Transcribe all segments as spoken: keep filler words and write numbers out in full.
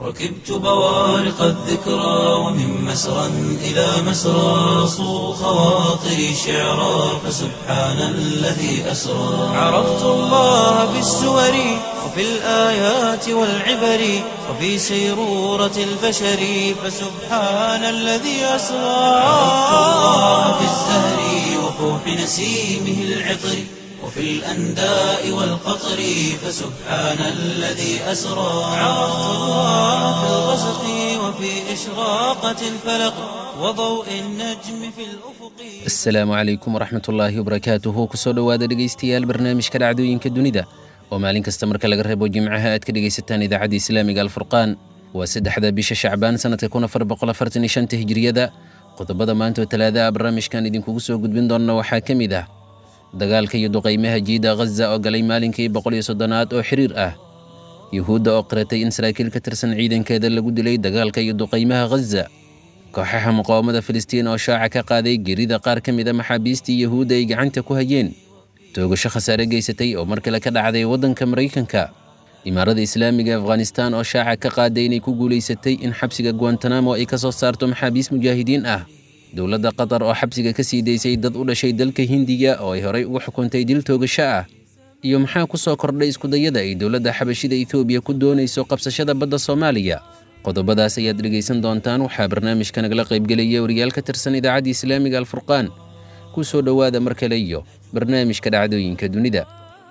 ركبت بوارق الذكرى ومن مسرى إلى مسرى صو خواطري شعرا فسبحان الذي أسرى عرفت الله بالسور وفي الآيات والعبر وفي سيرورة البشر فسبحان الذي أسرى عرفت الله بالزهر وفوح نسيمه العطر وفي الأنداء والقطر فسبحان الذي أسرى عرفت الله في الغسق وفي إشراقة الفلق وضوء النجم في الأفق. السلام عليكم ورحمة الله وبركاته. kusoo dhawaada dhegeystayaal barnaamijka dhacdooyinka dunida oo maalin kasta marka laga reebo jimcaha aad ka dhegeysataan idaacadda Islaamiga Al-Furqaan. waa saddexda bisha Shacbaan sanadka kun afar boqol afartan iyo shan hijriyada. qodobada maanta oo talaada barnaamijkan idinkugu soo gudbin doona waxaa ka mid ah dagaalka iyo duqeymaha jiida Gaza oo galay maalinkii boqol iyo soddon-aad oo xiriir ah. Yuhuudda oo qiratay in saraakiil ka tirsan ciidankeeda lagu dilay dagaalka iyo duqeymaha Gaza. kooxaha muqaawamada Filistiin oo shaaca ka qaaday geerida qaar ka mid ah maxaabiistii Yuhuudda ay gacanta ku hayeen. toogasho khasaare geysatay oo mar kale ka dhacday waddanka Mareykanka. Imaaradda Islaamiga Afghanistan oo shaaca ka qaaday inay ku guuleysatay in xabsiga Guantanamo ay ka soo saarto maxaabiis mujaahidiin ah. dowladda Qatar oo xabsiga ka sii deysay dad u dhashay dalka Hindiya oo ay horay ugu xukuntay dil toogasho ah. iyo maxaa ku soo kordhay isku dayada ay dowladda Xabashida Itoobiya ku doonayso qabsashada badda Soomaaliya. qodobadaas ayaad dhegeysan doontaan. waxaa barnaamijka nagala qayb galaya wariyaal ka tirsan idaacadda Islaamiga Al-Furqaan. ku soo dhawaada mar kale iyo barnaamijka dhacdooyinka dunida.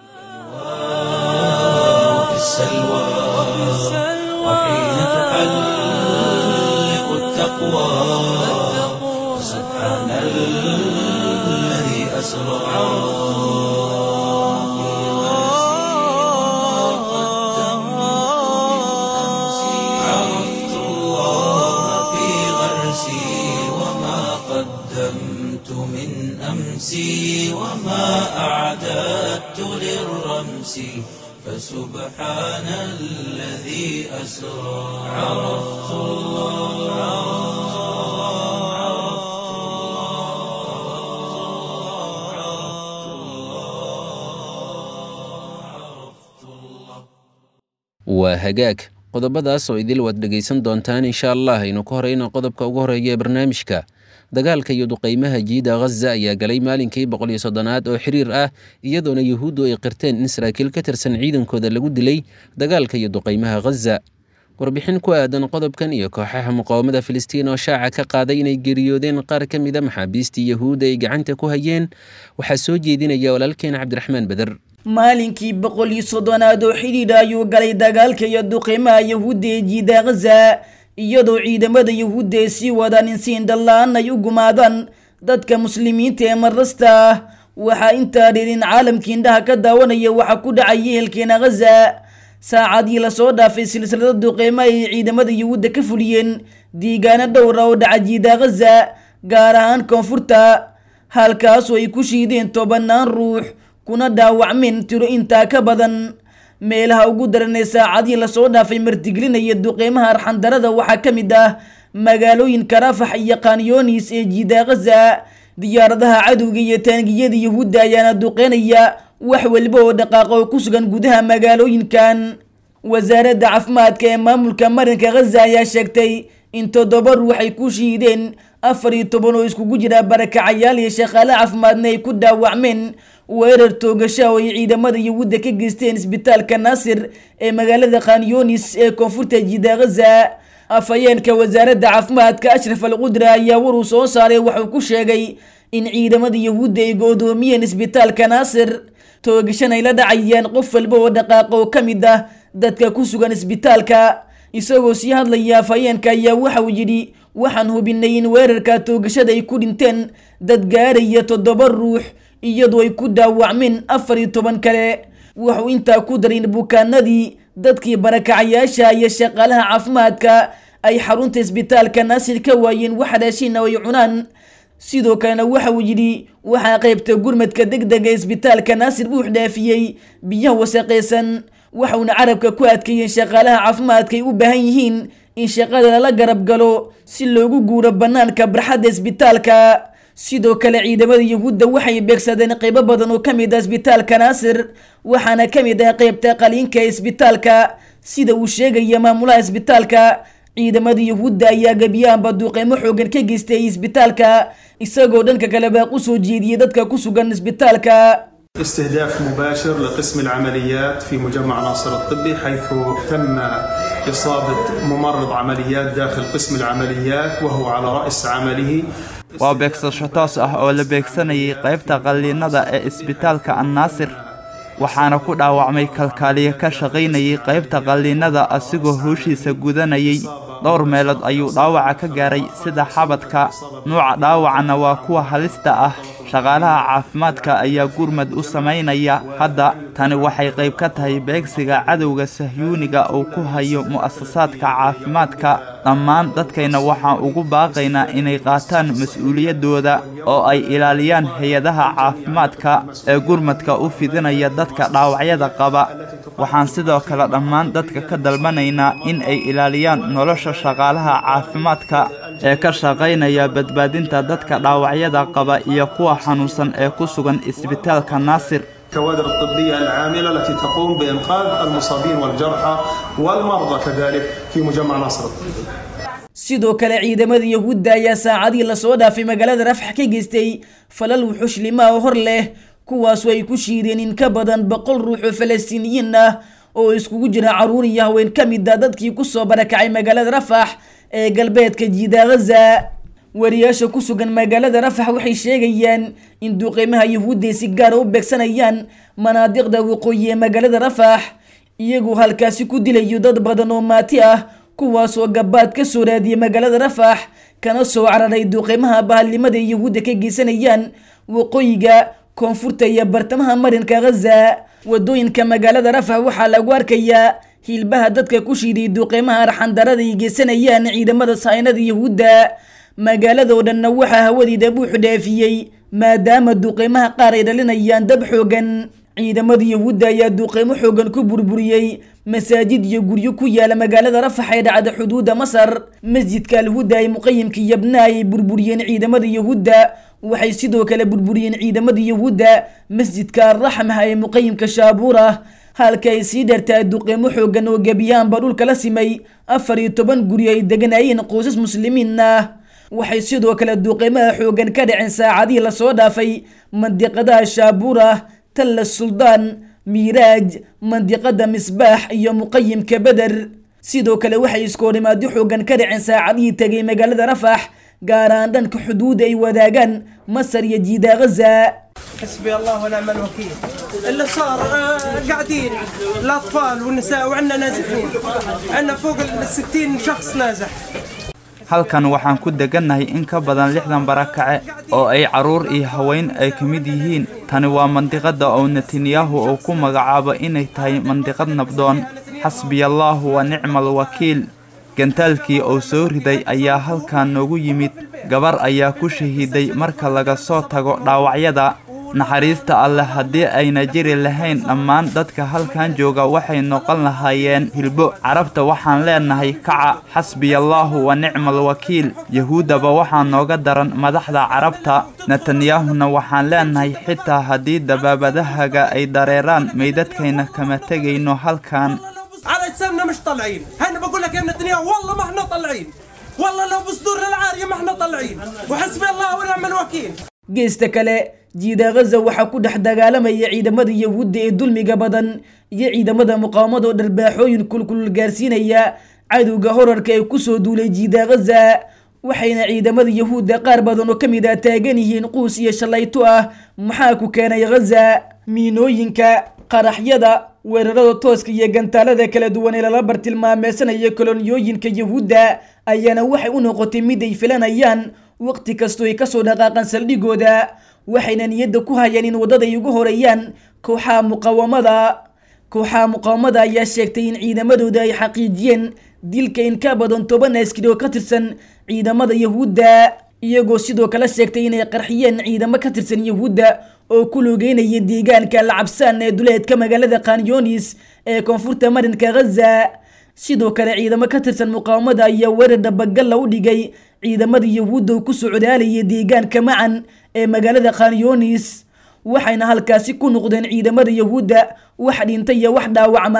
السلوى وحين تحلق التقوى سبحان الذي أسرى عرفت الله في غرسي وما قدمت من أمسي وما أعددت للرمس فسبحان الذي أسرى عرفت الله waa hagaag qodobadaas oo idil wad dhegeysan doontaan insha Allah. aynu ku horeyno qodobka ugu horeeya ee barnaamijka. dagaalka iyo duqeymaha jiida Gaza ayaa galay maalinkii boqol iyo soddon-aad oo xiriir ah, iyadoona Yuhuuddu ay qirteen in saraakiil ka tirsan ciidankooda lagu dilay dagaalka iyo duqeymaha Gaza. warbixin ku aadan qodobkan iyo kooxaha muqaawamada Filistiin oo shaaca ka qaaday inay geeriyoodeen qaar ka mid ah maxaabiistii Yuhuudda ay gacanta ku hayeen waxaa soo jeedinaya walaalkeen Cabdiraxmaan Badar. maalinkii boqol iyo soddonaad oo xidhiidh ayuu galay dagaalka iyo duqeymaha Yuhuudda ee jiida Gaza, iyadoo ciidamada Yuhuudda ay sii wadaan in si indhalaan ay u gumaadaan dadka muslimiinta ee marasta ah. waxaa intaa dheer in caalamkii indhaha ka daawanaya waxa ku dhacay yeelkeena Gaza. saacadii lasoo dhaafay silsilada duqeymaha ay ciidamada Yuhuudda ka fuliyeen deegaano dhowr ah oo dhaca jiida Gaza, gaar ahaan koonfurta, halkaasoo ay ku shiideen tobanaan ruux kuna dhaawacmeen tiro intaa ka badan. meelaha ugu daran ee saacadii lasoo dhaafay martigelinaya duqeymaha arxandarada waxaa ka mid ah magaalooyinka Rafax iyo Qanyoonis ee jiida Gaza. diyaaradaha cadowga iyo taangiyada Yuhuudda ayaana duqeynaya wax walba oo dhaqaaqo oo ku sugan gudaha magaalooyinkan. wasaaradda caafimaadka ee maamulka marinka Gaza ayaa sheegtay in toddoba ruux ay ku shiideen, afar iyo toban oo iskugu jira barakacayaal iyo shaqaale caafimaadna ay ku dhaawacmeen weerar toogasho oo ay ciidamada Yuhuudda ka geysteen isbitaalka Naasir ee magaalada Qanyoonis ee koonfurta jiida Gaza. afhayeenka wasaaradda caafimaadka Ashraf Al-Qudra ayaa war uu soo saaray wuxuu ku sheegay in ciidamada Yuhuudda ay go'doomiyeen isbitaalka Naasir, toogashan ay la dhacayeen qof walba oo dhaqaaqo oo ka mid ah dadka ku sugan isbitaalka. isagoo sii hadlaya afhayeenka ayaa waxa uu yidhi, waxaan hubinay in weerarka toogashada ay ku dhinteen dad gaaraya toddoba ruux iyadoo ay ku dhaawacmeen afar iyo toban kale. wuxuu intaa ku daray in bukaanadii, dadkii barakacayaasha iyo shaqaalaha caafimaadka ay xarunta isbitaalka Naasir ka waayeen wax raashin oo ay cunaan. sidoo kalena waxa uu yidhi, waxaa qaybta gurmadka degdega ee isbitaalka Naasir buux dhaafiyey biyaha wasaqaysan. waxauna carabka ku adkeeyeen shaqaalaha caafimaadka ay u baahan yihiin in shaqada lala garab galo si loogu guuro banaanka barxadda isbitaalka. sidoo kale ciidamada Yuhuudda waxay beegsadeen qaybo badan oo kamid ah isbitaalka Naasir waxaana kamid ah qaybta qaliinka ee isbitaalka sida uu sheegaya maamulaha isbitaalka. ciidamada yuhuudda ayaa gebiyaanba duqeymo xoogan ka geystay isbitaalka isagoo dhanka kale baaq u soo jeediyay dadka ku sugan isbitaalka. استهداف مباشر لقسم العمليات في مجمع ناصر الطبي حيث تم إصابة ممرض عمليات داخل قسم العمليات وهو على رأس عمله. waa beegsasho toos ah oo la beegsanayay qaybta qalliinada ee isbitaalka annaasir waxaana ku dhaawacmay kalkaaliye ka shaqaynayay qaybta qalliinada asigoo howshiisa gudanayay. dhowr meelood ayuu dhaawaca ka gaaray sida xabadka. nuuca dhaawacana waa kuwa halista ah. shaqaalaha caafimaadka ayaa gurmad u samaynaya hadda. tani waxay qayb ka tahay beegsiga cadowga sahyuuniga uu ku hayo mu'asasaadka caafimaadka. dhammaan dadkayna waxaan ugu baaqaynaa inay qaataan mas-uuliyaddooda oo ay ilaaliyaan hay-adaha caafimaadka ee gurmadka u fidinaya dadka dhaawacyada qaba. waxaan sidoo kale dhammaan dadka ka dalbanaynaa in ay ilaaliyaan nolosha shaqaalaha caafimaadka ee ka shaqaynaya badbaadinta dadka dhaawacyada qaba iyo kuwa xanuunsan ee ku sugan isbitaalka naasir. الكوادر الطبية العاملة التي تقوم بإنقاذ المصابين والجرحى والمرضى كذلك في مجمع ناصر الطبي. sidoo kale ciidamada yuhuudda ayaa saacadii lasoo dhaafay magaalada Rafax ka geystay falal wuxuush lima oo hor leh kuwaas ay ku shiideen in ka badan boqol ruux oo Falastiiniyiin ah oo iskugu jira caruur iyo haween ka mid ah dadkii ku soo barakacay magaalada Rafax ee galbeedka jiida Gaza. wariyaasha ku sugan magaalada Rafax waxay sheegayaan in duqeymaha yuhuudda si gaar ah u beegsanayaan manaadiqda waqooyi ee magaalada Rafax iyagoo halkaasi ku dilayo dad badan oo maati ah kuwaas oo gabaad ka soo raadiyay magaalada Rafax kana soo cararay duqeymaha bahalnimada yuhuudda ka geysanayaan waqooyiga koonfurta iyo bartamaha marinka Gaza. wadooyinka magaalada Rafax waxaa lagu arkayaa hilbaha dadka ku shiiday duqeymaha arxandarada ay geysanayaan ciidamada saynada yuhuudda. magaalada oo dhan waxaa hawadida buux dhaafiyay maadaama duqeymaha qaar ay dhalinayaan dab xoogan. ciidamada yuhuudda ayaa duqeymo xoogan ku burburiyay masaajid iyo guryo ku yaala magaalada Rafax ee dhacda xuduuda Masar. masjidka al-Huda ay muqayyimka yabna ay burburiyeen ciidamada yuhuudda. waxay sidoo kale burburiyeen ciidamada yuhuudda masjidka ar-Raxma ee muqayyimka Shaabuura halka ay sii dhartaa duqeymo xoogan oo gebiyaanba dhulka la simay afar iyo toban guri ay deganayeen qoysas muslimiin ah. waxay sidoo kale duqeymaha xoogan ka dhaceen saacadii lasoo dhaafay mandiqadaha Shaabuura, Talla Suldaan, Miiraaj, mandiqada Misbaax iyo muqayyimka Badar. sidoo kale waxay iskoo dhimaado xoogan ka dhaceen saacadii tagay magaalada Rafax gaar ahaan dhanka xuduuda ay wadaagaan Masar iyo jiida Gaza. حسبي الله ونعم الوكيل. اللي صار قاعدين الأطفال والنساء وعندنا نازحين عندنا فوق الستين شخص نازح. halkan waxaan ku degannahay in ka badan lixdan barakace oo ay caruur iyo haween ay ka mid yihiin. tani waa mandiqada oo Netanyahu uu ku magacaabo inay tahay mandiqad nabdoon. xasbiyallahu wa nicmal wakiil. gantaalkii oo soo riday ayaa halkan noogu yimid. gabar ayaa ku shahiiday marka laga soo tago dhaawacyada. naxariista alle haddii ayna jiri lahayn dhammaan dadka halkan jooga waxay noqon lahaayeen hilbo. carabta waxaan leenahay kaca xasbiyallahu wa nicmal wakiil. yahuudaba waxaa nooga daran madaxda carabta. netanyahuna waxaan leenahay xitaa haddii dabaabadahaga ay dareeraan meydadkayna kama tegayno halkan. على اجسامنا مش طالعين. هنا بقول لك يا نتنياهو والله ما احنا طالعين. والله لو بصدورنا العاريه ما احنا طالعين. وحسبي الله ونعم الوكيل. geesta kale jiida Gaza waxaa ku dhex dagaalamaya ciidamada yuhuudda ee dulmiga badan iyo ciidamada muqaawamada oo dharbaaxooyin kulkul gaarsiinaya cadowga horarka ee ku soo duulay jiida Gaza. waxayna ciidamada yuhuudda qaar badan oo kamid ah taagan yihiin quus iyo shalayto ah maxaa ku keenay Gaza. miinooyinka, qaraxyada, weerarada tooska iyo gantaalada kala duwan ee lala bartilmaameysanayo koloniyooyinka yuhuudda ayaana waxay u noqotay mid ay filanayaan waqti kastoo ay kasoo dhaqaaqan saldhigooda. waxayna niyadda ku hayaan in wadada ay ugu horeeyaan kooxaha muqaawamada. kooxaha muqaawamada ayaa sheegtay in ciidamadooda ay xaqiijiyeen dilka in ka badan toban askari oo ka tirsan ciidamada yuhuudda iyagoo sidoo kale sheegtay inay qarxiyeen ciidamo ka tirsan yuhuudda oo ku lugeynaya deegaanka Al-Cabsaan ee duleedka magaalada Khan Younis ee koonfurta marinka Gaza. sidoo kale ciidamo ka tirsan muqaawamada ayaa weerar dabagal u dhigay ciidamada yuhuudda ku socdaalaya deegaanka Macan ee magaalada Khan Younis. waxayna halkaasi ku noqdeen ciidamada yuhuudda wax dhintay iyo wax dhaawacma.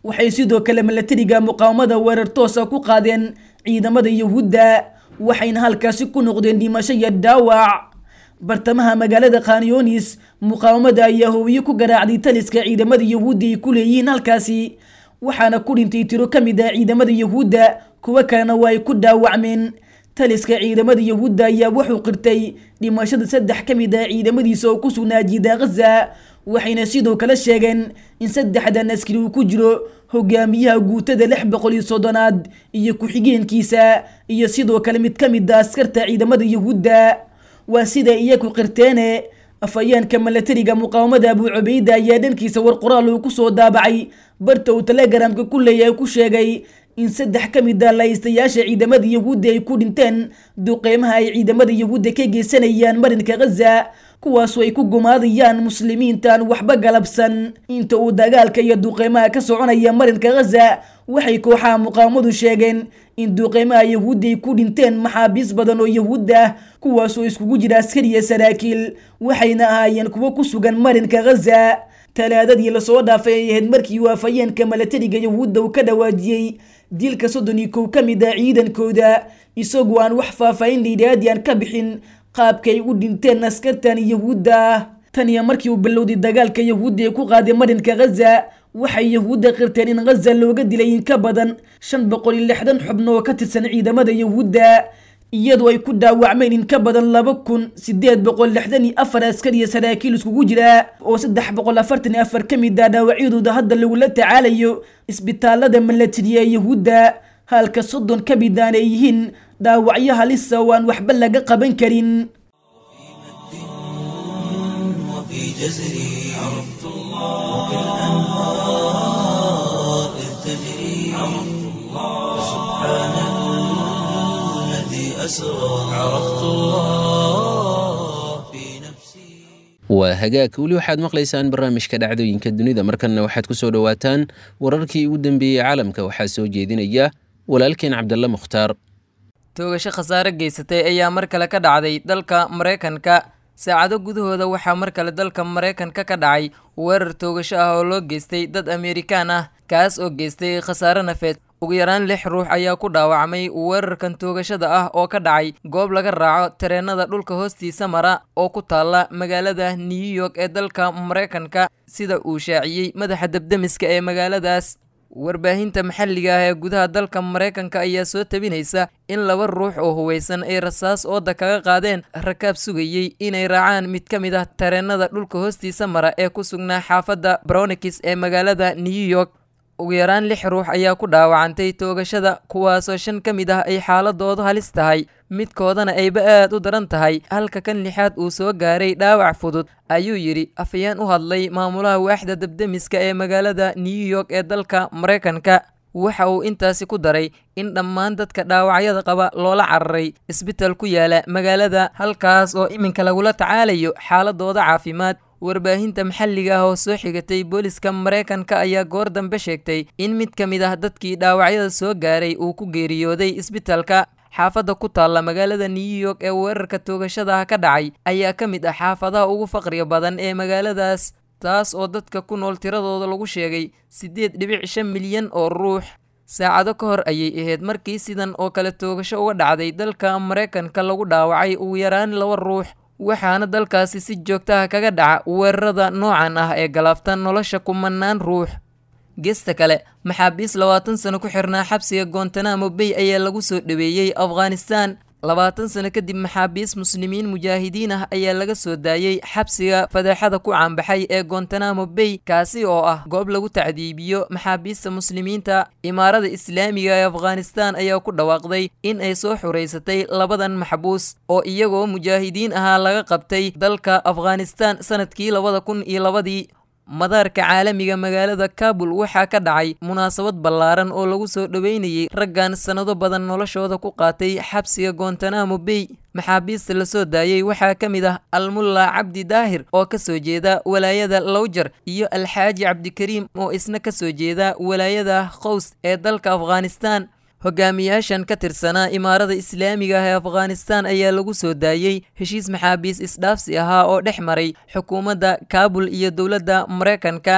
waxay sidoo kale milatariga muqaawamada weerar toosa ku qaadeen ciidamada yahuudda waxayna halkaasi ku noqdeen dhimasho iyo dhaawac bartamaha magaalada khanyonis muqaawamada ayaa hoowiye ku garaacday taliska ciidamada yahuudda ay ku leeyihiin halkaasi waxaana ku dhintay tiro ka mid ah ciidamada yahuudda kuwo kalena waa ay ku dhaawacmeen taliska ciidamada yahuudda ayaa wuxuu qirtay dhimashada saddex ka mid ah ciidamadiisa oo ku sugnaa jiida ghaza waxayna sidoo kale sheegeen in saddexdan askari uu ku jiro hogaamiyaha guutada lix boqol iyo soddonaad iyo ku-xigeenkiisa iyo sidoo kale mid ka mid ah askarta ciidamada yahuudda waa sida iyaku qirteene afayeenka milatariga muqaawamada abu cubayda ayaa dhankiisa war qoraal uu kusoo daabacay barta uu telegramka ku leeyahay ku sheegay in saddex ka mid ah laystayaasha ciidamada yahuudda ay ku dhinteen duqeymaha ay ciidamada yahuudda ka geysanayaan marinka ghaza kuwaasoo ay ku gumaadayaan muslimiintaan waxba galabsan inta uu dagaalka iyo duqeymaha ka soconaya marinka ghaza waxay kooxaha muqaawamadu sheegeen in duqeymaha yahuudda ay ku dhinteen maxaabiis badan oo yahuud ah kuwaasoo iskugu jira askar iyo saraakiil waxayna ahaayeen kuwo ku sugan marinka ghaza talaadadii lasoo dhaafay ay ahayd markii uu afayeenka milatariga yahuudda uu ka dhawaajiyey dilka soddon iyo kow ka mid ah ciidankooda isagoo aan wax faahfaahin dheeraadi aan ka bixin qaabkay u dhinteen askartan yahuudda ah tan iyo markii uu bilowday dagaalka yahuudda ee ku qaaday marinka ghaza waxay yahuudda qirteen in ghaza looga dilay in ka badan shan boqol iyo lixdan xubno oo ka tirsan ciidamada yahuudda iyadoo ay ku dhaawacmeen in ka badan laba kun sideed boqol lixdan iyo afar askar iyo saraakiil iskugu jira oo saddex boqol afartan iyo afar ka mid ah dhaawacyadooda hadda lagula tacaalayo isbitaalada milatariga ee yahuudda halka soddon ka mid aan ay yihiin dhaawacyo halisa oo aan waxba laga qaban karin وفي جزري عرفت الله وكالأنهار إذ تجري عرفت الله سبحان الذي أسرى عرفت الله في نفسي waa hagaag weli waxaad maqlaysaan barnaamijka dhacdooyinka dunida markanna waxaad ku soo dhowaataan wararkii ugu dambeeyey caalamka waxaa soo jeedinaya walaalkeen cabdalle mukhtaar toogasho khasaare geysatay ayaa mar kale ka dhacday dalka maraykanka saacado gudahooda waxaa mar kale dalka maraykanka ka dhacay weerar toogasho ah oo loo geystay dad Amerikaan ah kaas oo geystay khasaare nafeed ugu yaraan lix ruux ayaa ku dhaawacmay weerarkan toogashada ah oo ka dhacay goob laga raaco tareenada dhulka hoostiisa mara oo ku taala magaalada New York ee dalka maraykanka sida uu shaaciyey madaxa dabdamiska ee magaaladaas warbaahinta maxalliga ah ee gudaha dalka maraykanka ayaa soo tabinaysa in laba ruux oo huweysan ay rasaas ooda kaga qaadeen rakaab sugayay inay raacaan mid ka mid ah tareenada dhulka hoostiisa mara ee ku sugnaa xaafadda Bronx ee magaalada New York ugu yaraan lix ruux ayaa ku dhaawacantay toogashada kuwaasoo shan ka mid ah ay xaaladoodu halis tahay midkoodana ayba aad u daran tahay halka kan lixaad uu soo gaaray dhaawac fudud ayuu yidhi afayeen u hadlay maamulaha waaxda dabdamiska ee magaalada New York ee dalka maraykanka waxa uu intaasi ku daray in dhammaan dadka dhaawacyada qaba loola cararay isbitaal ku yaala magaalada halkaas oo iminka lagula tacaalayo xaaladooda caafimaad warbaahinta maxalliga ah oo soo xigatay booliska maraykanka ayaa goor dambe sheegtay in mid ka mid ah dadkii dhaawacyada soo gaaray uu ku geeriyooday isbitaalka xaafadda ku taalla magaalada New York ee weerarka toogashada ka dhacay ayaa ka mid ah xaafadaha ugu faqriga badan ee magaaladaas taas oo dadka ku nool tiradooda lagu sheegay sideed dhibic shan milyan oo ruux saacado ka hor ayay ahayd markii sidan oo kale toogasho uga dhacday dalka maraykanka lagu dhaawacay ugu yaraan laba ruux waxaana dalkaasi si joogto ah kaga dhaca weerarada noocan ah ee galaaftan nolosha kumanaan ruux geesta kale maxaabiis labaatan sano ku xirnaa xabsiga Guantanamo Bay ayaa lagu soo dhaweeyay Afghanistan labaatan sano kadib maxaabiis muslimiin mujaahidiin ah ayaa laga soo daayay xabsiga fadeexada ku caanbaxay ee Guantanamo Bay kaasi oo ah goob lagu tacdiibiyo maxaabiista muslimiinta imaarada islaamiga ee Afghanistan ayaa ku dhawaaqday in ay soo xureysatay labadan maxbuus oo iyagoo mujaahidiin ahaa laga qabtay dalka Afghanistan sanadkii labada kun iyo labadii madaarka caalamiga magaalada Kabul waxaa ka dhacay munaasabad ballaaran oo lagu soo dhaweynayay raggan sanado badan noloshooda ku qaatay xabsiga Guantanamo Bay maxaabiista la soo daayay waxaa ka mid ah Almulla Cabdi Daahir oo ka soo jeeda walaayada Lawjar iyo Alxaaji Cabdikariim oo isna ka soo jeeda walaayada Qaws ee dalka Afghanistan hogaamiyaashan ka tirsanaa imaarada islaamiga ah ee Afghanistan ayaa lagu soo daayay heshiis maxaabiis isdhaafsi ahaa oo dhex maray xukuumadda Kabul iyo dowladda Mareykanka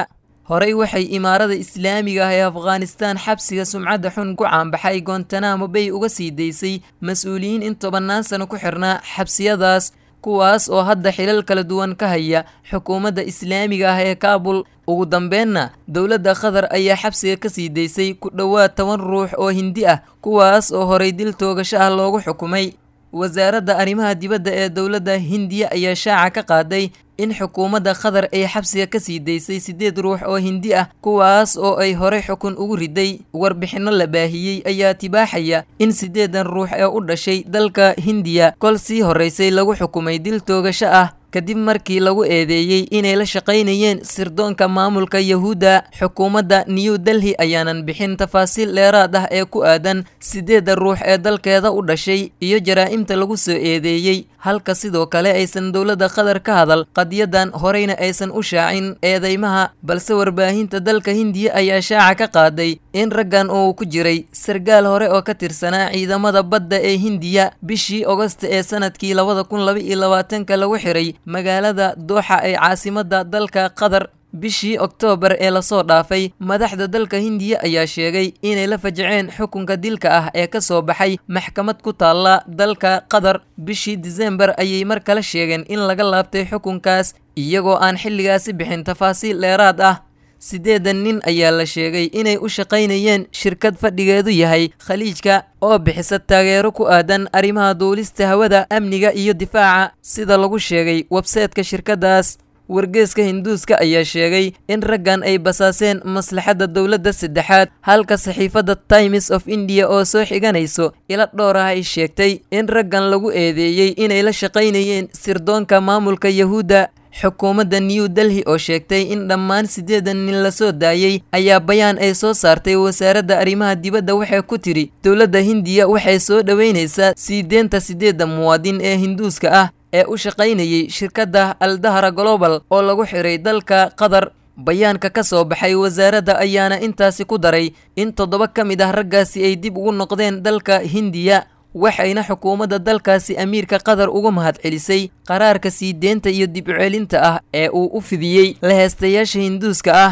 horey waxay imaarada islaamiga ah ee afghanistan xabsiga sumcadda xun ku caanbaxay Guantanamo Bay uga sii daysay mas-uuliyiin in tobannaan sano ku xirnaa xabsiyadaas kuwaas oo hadda xilal kala duwan ka haya xukuumadda islaamiga ah ee Kaabul. ugu dambeynna dowladda Qatar ayaa xabsiga ka sii daysay ku dhowaad toban ruux oo Hindi ah kuwaas oo horey dil toogasho ah loogu xukumay. wasaaradda arrimaha dibadda ee dowladda Hindiya ayaa shaaca ka qaaday in xukuumadda Qatar ay xabsiga ka sii daysay sideed ruux oo Hindi ah kuwaas oo ay hore xukun ugu riday. warbixino la baahiyay ayaa tibaaxaya in sideedan ruux ee u dhashay dalka Hindiya kol sii horeysay lagu xukumay dil toogasho ah kadib markii lagu eedeeyay inay la shaqaynayeen sirdoonka maamulka Yahuuda. xukuumadda New Delhi ayaanan bixin tafaasiil dheeraad ah ee ku aadan sideeda ruux ee dalkeeda u dhashay iyo jaraa'imta lagu soo eedeeyay, halka sidoo kale aysan dowladda Qatar ka hadal qadiyadan horeyna aysan u shaacin eedeymaha. balse warbaahinta dalka Hindiya ayaa shaaca ka qaaday in raggan uu ku jiray sargaal hore oo ka tirsanaa ciidamada badda ee Hindiya bishii Agosto ee sanadkii labada kun laba iyo labaatanka lagu xiray magaalada Dooxa ee caasimadda dalka Qatar. bishii Oktoobar ee la soo dhaafay madaxda dalka Hindiya ayaa sheegay inay la fajaceen xukunka dilka ah ee ka soo baxay maxkamad ku taala dalka Qatar. bishii December ayay mar kale sheegeen in laga laabtay xukunkaas iyagoo aan xilligaasi bixin tafaasiil dheeraad ah. sideedan nin ayaa la sheegay inay u shaqaynayeen shirkad fadhigeedu yahay Khaliijka oo bixisa taageero ku aadan arrimaha duulista hawada, amniga iyo difaaca sida lagu sheegay website-ka shirkadaas. wargeyska Hinduuska ayaa sheegay in raggan ay basaaseen maslaxadda dowladda saddexaad, halka saxiifadda Times of India oo soo xiganayso ila dhowr ah ay sheegtay in raggan lagu eedeeyay inay la shaqaynayeen sirdoonka maamulka Yahuuda. xukuumadda New Delhi oo sheegtay in dhammaan sideedan nin la soo daayay ayaa bayaan ay soo saartay wasaaradda arrimaha dibadda waxay ku tiri dowladda Hindiya waxay soo dhaweynaysaa sii deynta sideeda muwaadin ee Hinduuska ah ee u shaqaynayay shirkadda Al Dahra Global oo lagu xiray dalka Qatar. bayaanka ka soo baxay wasaaradda ayaana intaasi ku daray in toddoba ka mid ah raggaasi ay dib ugu noqdeen dalka Hindiya, waxayna xukuumadda dalkaasi amiirka Qatar uga mahadcelisay qaraarka sii deynta iyo dib u celinta ah ee uu u fidiyey la heestayaasha Hinduuska ah.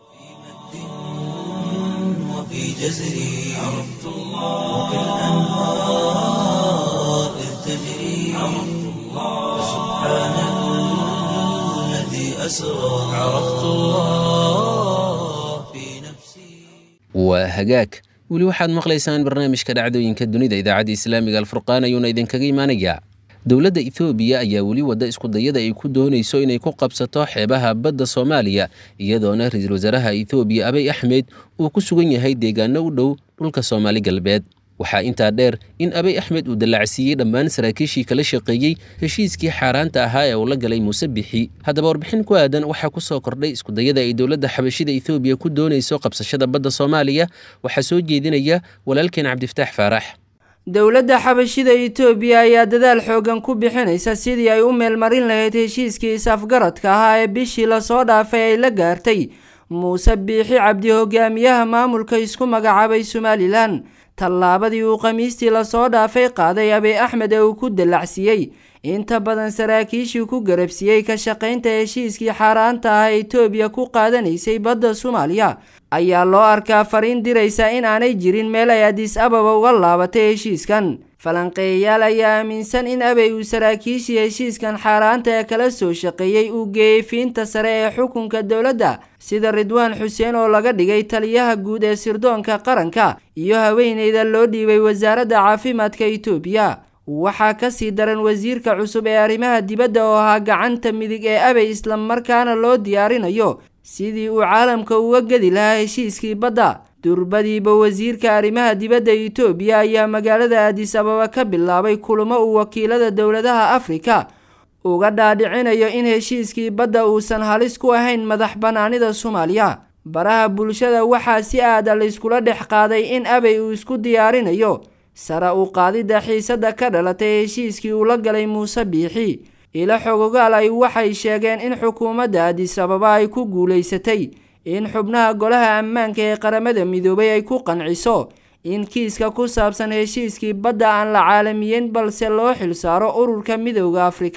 waa hagaag weli waxaad maqlaysaan barnaamijka dhacdooyinka dunida idaacadda islaamiga alfurqaan ayuuna idinkaga imaanayaa. dowladda Itoobiya ayaa weli wada isku dayada ay ku doonayso inay ku qabsato xeebaha badda Soomaaliya iyadoona ra'iisul wasaaraha Itoobiya Abiy Ahmed uu ku sugan yahay deegaano u dhow dhulka Soomaali galbeed. waxaa intaa dheer in Abiy Ahmed uu dallacsiiyey dhammaan saraakiishii kala shaqeeyey heshiiskii xaaraanta ahaa ee uu la galay Muuse Bixi. haddaba warbixin ku aadan waxaa ku soo kordhay isku dayada ay dowladda xabashida Itoobiya ku doonayso qabsashada badda Soomaaliya waxaa soo jeedinaya walaalkeen Cabdifataax Faarax. dowladda xabashida Itoobiya ayaa dadaal xoogan ku bixinaysa sidii ay u meelmarin lahayd heshiiskii isafgaradka ahaa ee bishii la soo dhaafay ay la gaartay Muuse Bixi Cabdi hogaamiyaha maamulka isku magacaabay Somaliland. tallaabadii uu khamiistii la soo dhaafay qaaday Abiy Ahmed ee uu ku dallacsiiyey inta badan saraakiishii ku garabsiiyey ka shaqaynta heshiiskii xaaraanta ah ee Itoobiya ku qaadanaysay badda Soomaaliya ayaa loo arkaa fariin diraysa in aanay jirin meel ay Addis Ababa uga laabatay heshiiskan. falanqeeyayaal ayaa aaminsan in Abiy uu saraakiishii heshiiskan xaaraanta ee kala soo shaqeeyey uu geeyey fiinta sare ee xukunka dowladda sida Ridwaan Xuseen oo laga dhigay taliyaha guud ee sirdoonka qaranka iyo haweeneyda loo dhiibay wasaaradda caafimaadka Itoobiya. waxaa ka sii daran wasiirka cusub ee arrimaha dibadda oo ahaa gacanta midig ee Abiy isla markaana loo diyaarinayo sidii uu caalamka uga gedi lahaa heshiiskii badda. durbadiiba wasiirka arrimaha dibadda Itoobiya ayaa magaalada Addis Ababa ka bilaabay kulamo uu wakiilada dowladaha Afrika uga dhaadhicinayo in heshiiskii badda uusan halis ku ahayn madax banaanida Soomaaliya. baraha bulshada waxaa si aad ah la iskula dhex qaaday in Abiy uu isku diyaarinayo sara u qaadida xiisada ka dhalatay heshiiskii uu la galay Muuse Bixi. ila xogogaal ay waxay sheegeen in xukuumadda Addis Ababa ay ku guuleysatay in xubnaha golaha ammaanka ee qaramada midoobay ay ku qanciso in kiiska ku saabsan heshiiskii badda aan la caalamiyin balse loo xilsaaro ururka midowga Afrika.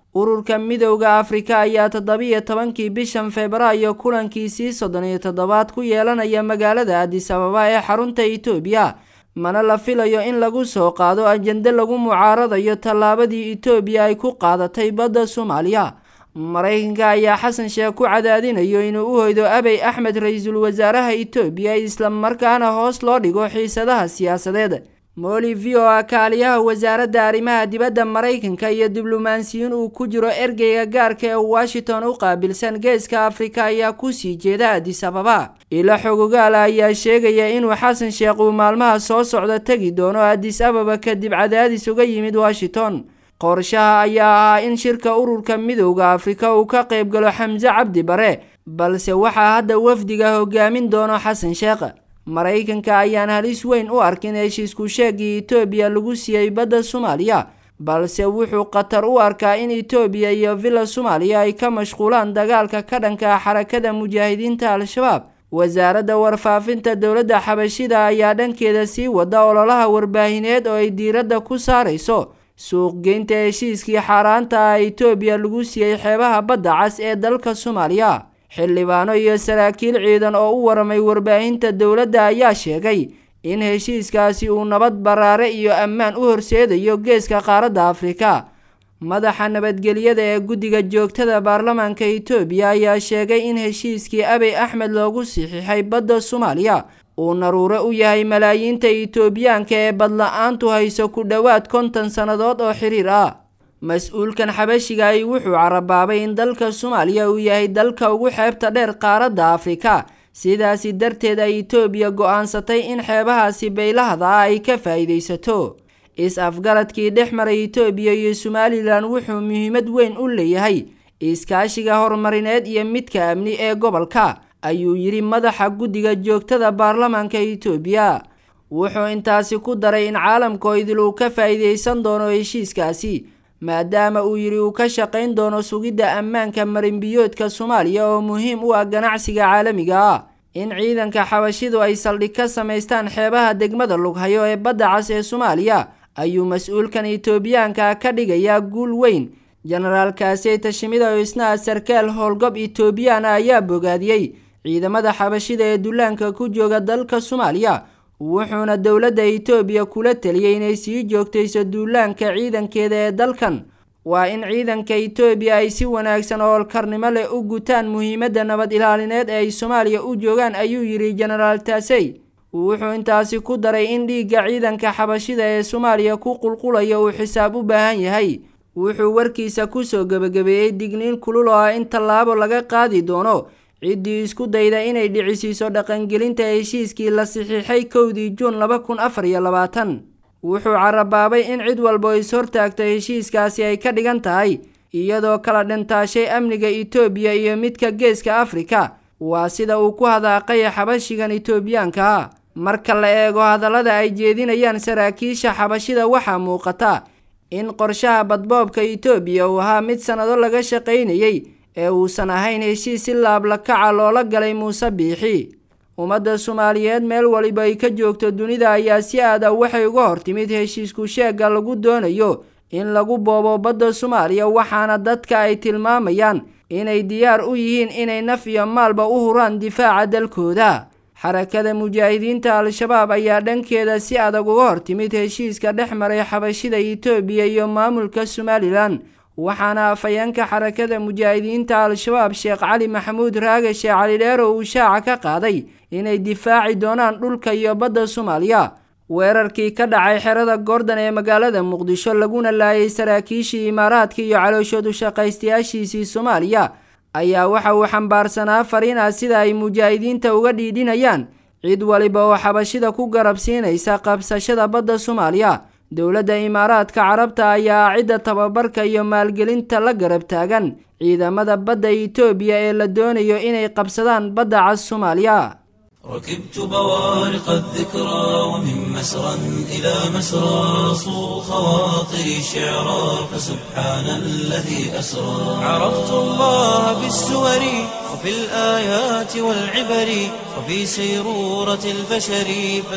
ururka midowda afrika ayaa toddobiyo tobankii bishan febraayo kulankiisii soddon iyo toddobaad ku yeelanaya magaalada addis ababa ee xarunta itoobiya mana la filayo in lagu soo qaado ajende lagu mucaaradayo tallaabadii itoobiya ay ku qaadatay badda soomaaliya. maraykanka ayaa xasan sheekh ku cadaadinayo inuu u hoydo abey axmed ra-iisul wasaaraha itoobiya isla markaana hoos loo dhigo xiisadaha siyaasadeed. molivio ah kaaliyaha wasaaradda arrimaha dibadda maraykanka iyo diblomaasiyiin uu ku jiro ergeyga gaarka ee washington u qaabilsan geeska afrika ayaa kusii jeeda addis ababa. ilo xogogaala ayaa sheegaya inuu xasan sheekh uu maalmaha soo socda tegi doono addis ababa kadib cadaadis uga yimid washington. qorshaha ayaa ahaa in shirka ururka midowda afrika uu ka qayb galo xamse cabdi bare balse waxaa hadda wafdiga hogaamin doono xasan sheekh. maraykanka ayaan halis weyn u arkin heshiisku sheegii itoobiya lagu siiyey badda soomaaliya balse wuxuu qatar u arkaa in itoobiya iyo villa soomaaliya ay ka mashquulaan dagaalka ka dhanka ah xarakada mujaahidiinta al-shabaab. wasaaradda warfaafinta dowladda xabashida ayaa dhankeeda sii wada ololaha warbaahineed oo ay diiradda ku saarayso suuqgeynta heshiiskii xaaraanta ah itoobiya lagu siiyey xeebaha badda cas ee dalka soomaaliya. xildhibaano iyo saraakiil ciidan oo u waramay warbaahinta dowladda ayaa sheegay in heshiiskaasi uu nabad baraare iyo ammaan u horseedayo geeska qaaradda afrika. madaxa nabadgelyada ee guddiga joogtada baarlamaanka itoobiya ayaa sheegay in heshiiskii abey axmed loogu saxiixay badda soomaaliya uu naruuro u yahay malaayiinta itoobiyaanka ee badla-aantu hayso ku dhowaad konton sannadood oo xiriir ah. mas-uulkan xabashiga ay wuxuu carabaabay in dalka soomaaliya uu yahay dalka ugu xeebta dheer qaaradda afrika sidaasi darteed ay itoobiya go-aansatay in xeebahaasi beylahda ah ay ka faa'iidaysato. is-afgaradkii dhex maray itoobiya iyo somalilan wuxuu muhiimad weyn u leeyahay iskaashiga horumarineed iyo midka amni ee gobolka ayuu yidhi madaxa guddiga joogtada baarlamaanka itoobiya. wuxuu intaasi ku daray in caalamkoo idil uu ka faa'iidaysan doono heshiiskaasi maadaama uu yidhi uu ka shaqayn doono sugidda ammaanka marinbiyoodka soomaaliya oo muhiim u ah ganacsiga caalamiga ah. in ciidanka xabashidu ay saldhig ka samaystaan xeebaha degmada lughayo ee badda cas ee soomaaliya ayuu mas-uulkan itoobiyaanka ka dhigayaa guul weyn. jenaraal kaasey tashimida oo isna sarkaal howlgab itoobiyaan ah ayaa bogaadiyey ciidamada xabashida ee dullaanka ku jooga dalka soomaaliya wuxuuna dowladda itoobiya kula taliyey inay sii joogtayso duulaanka ciidankeeda ee dalkan. waa in ciidanka itoobiya ay si wanaagsan oo holkarnimo leh u gutaan muhiimadda nabad ilaalineed ee ay soomaaliya u joogaan ayuu yidhi jenaraal taasey. wuxuu intaasi ku daray in dhiigga ciidanka xabashida ee soomaaliya ku qulqulaya uu xisaab u baahan yahay. wuxuu warkiisa kusoo gebagabeeyey digniin kulul oo ah in tallaabo laga qaadi doono ciddii isku dayda inay dhicisiiso dhaqangelinta heshiiskii la saxiixay kowdii juun laba kun afar iyo labaatan. wuxuu carabaabay in cid walba is hortaagto heshiiskaasi ay ka dhigan tahay iyadoo kala dhantaashay amniga itoobiya iyo midka geeska afrika. waa sida uu ku hadaaqaya xabashigan itoobiyaanka ah. marka la eego hadallada ay jeedinayaan saraakiisha xabashida waxaa muuqata in qorshaha badboobka itoobiya uu ahaa mid sannado laga shaqaynayay ee uusan ahayn heshiis si laablakaca loola galay muuse biixi. ummadda soomaaliyeed meel waliba ay ka joogto dunida ayaa si aada waxay uga hortimid heshiisku sheegga lagu doonayo in lagu boobo badda soomaaliya waxaana dadka ay tilmaamayaan inay diyaar u yihiin inay naf iyo maalba u huraan difaaca dalkooda. xarakada mujaahidiinta al-shabaab ayaa dhankeeda si adag uga hortimid heshiiska dhex maray xabashida itoobiya iyo maamulka somalilan waxaana afhayeenka xarakada mujaahidiinta al-shabaab sheekh cali maxamuud raage sheekh cali dheero uu shaaca ka qaaday inay difaaci doonaan dhulka iyo badda soomaaliya. weerarkii ka dhacay xerada gordon ee magaalada muqdisho laguna laayay saraakiishii imaaraadka iyo calooshoodu shaqaystayaashiisii soomaaliya ayaa waxa uu xambaarsanaa fariinaa sida ay mujaahidiinta uga dhiidhinayaan cid waliba oo xabashida ku garab siinaysa qabsashada badda soomaaliya. dowladda imaaraadka carabta ayaa cidda tababarka iyo maalgelinta la garab taagan ciidamada badda itoobiya ee la doonayo inay qabsadaan badda cas soomaaliya. ركبت بوارق الذكرى ومن مسرى إلى مسرى صو خواطري شعرا فسبحان الذي أسرى. عرفت الله بالسور وفي الآيات والعبر وفي سيرورة البشر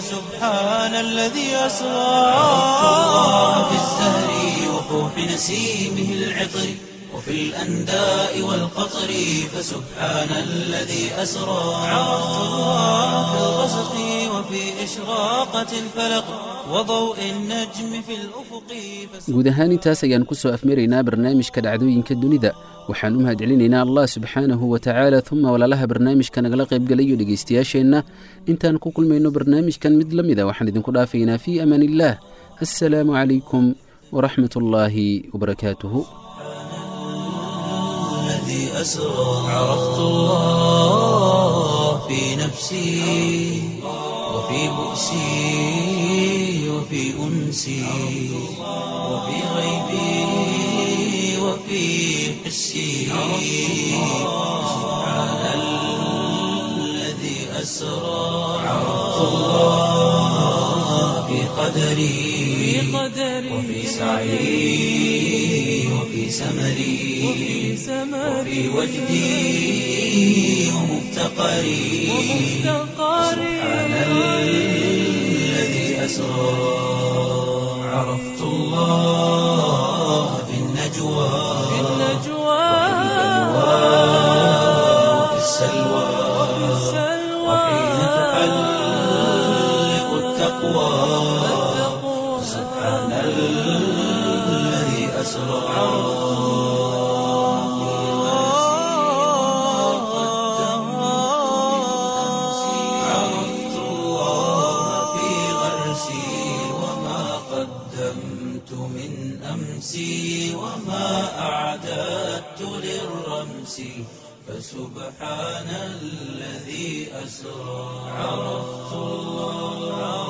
فسبحان الذي أسرى. عرفت الله بالزهر وفوح نسيمه العطر وفي الأنداء والقطر فسبحان الذي أسرى عرفت الله في الغسق وفي إشراقة الفلق وضوء النجم في الأفق guud ahaan intaas ayaan ku soo afmaraynaa barnaamijka dhacdooyinka dunida waxaan u mahadcelinaynaa allah subxaanahu wa tacaala uma walaalaha barnaamijka nagala qaybgalayo dhegaystayaasheenna intaan ku kulmayno barnaamijkan mid la mida waxaan idinku dhaafaynaa fii amaan illaah assalaamu calaykum waraxmat ullaahi wabarakaatuhu الذي أسرى عرفت الله في نفسي وفي بؤسي وفي أنسي وفي غيبي وفي حسي سبحان الذي أسرى عرفت الله في قدري وفي سعي وفي سمري وفي وجدي ومفتقري سبحان الذي أسرى عرفت الله في النجوى وفي السلوى وحين تحلق التقوى سبحان الذي أسرى عرفت الله في غرسي وما قدمت من أمسي وما أعددت للرمس فسبحان الذي أسرى عرفت الله